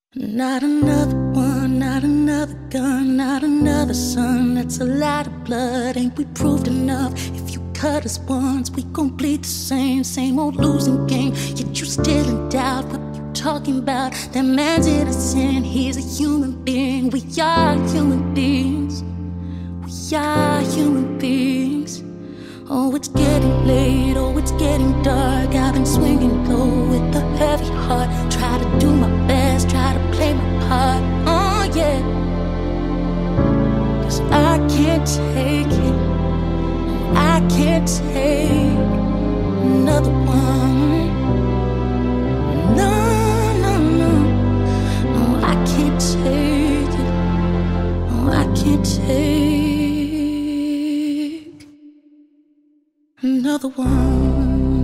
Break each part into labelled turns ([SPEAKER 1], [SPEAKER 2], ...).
[SPEAKER 1] Not another one, not another gun, not another son. That's a lot of blood, ain't we proved enough? If you cut us once, we gon' bleed the same old losing game. Yet you still in doubt, what you talking about? That man's innocent, he's a human being. We are human beings, we are human beings. Oh, it's getting late, oh, it's getting dark. I've been swinging low with a heavy heart. Try to do my best, try to play my part. Oh, yeah. 'Cause I can't take it, I can't take another one. No, no, no, no, I can't take it. No, I can't take another one.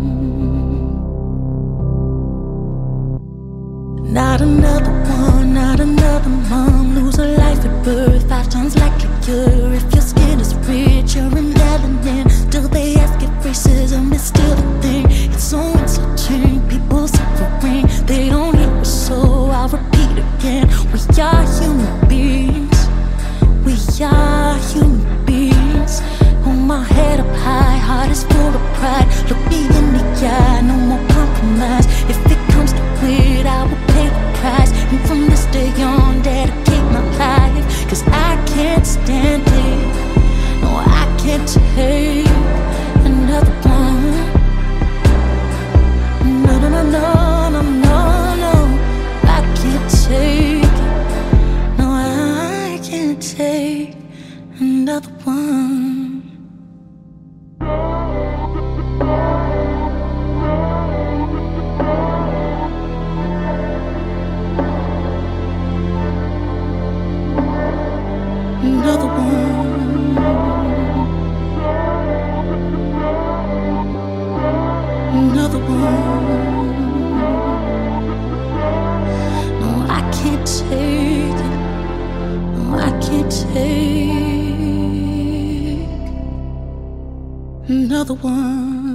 [SPEAKER 1] Not another one, not another mom. Lose a life at birth, 5 times likely you're. If your skin is rich, you're in melanin. Still they ask if racism is still a thing. It's so insulting, people suffering. They don't hear us, so I'll repeat again. We are human beings, we are human beings. Hold my head up high, heart is full of pride. Look me in the eye, no more compromise. If it comes to it, I will pay the price. And from this day on, dedicate my life. 'Cause I can't stand it, no, I can't take another one. No, no, no, no, no, no, no, I can't take it. No, I can't take another one. Another one, another one. No, I can't take it. No, I can't take another one.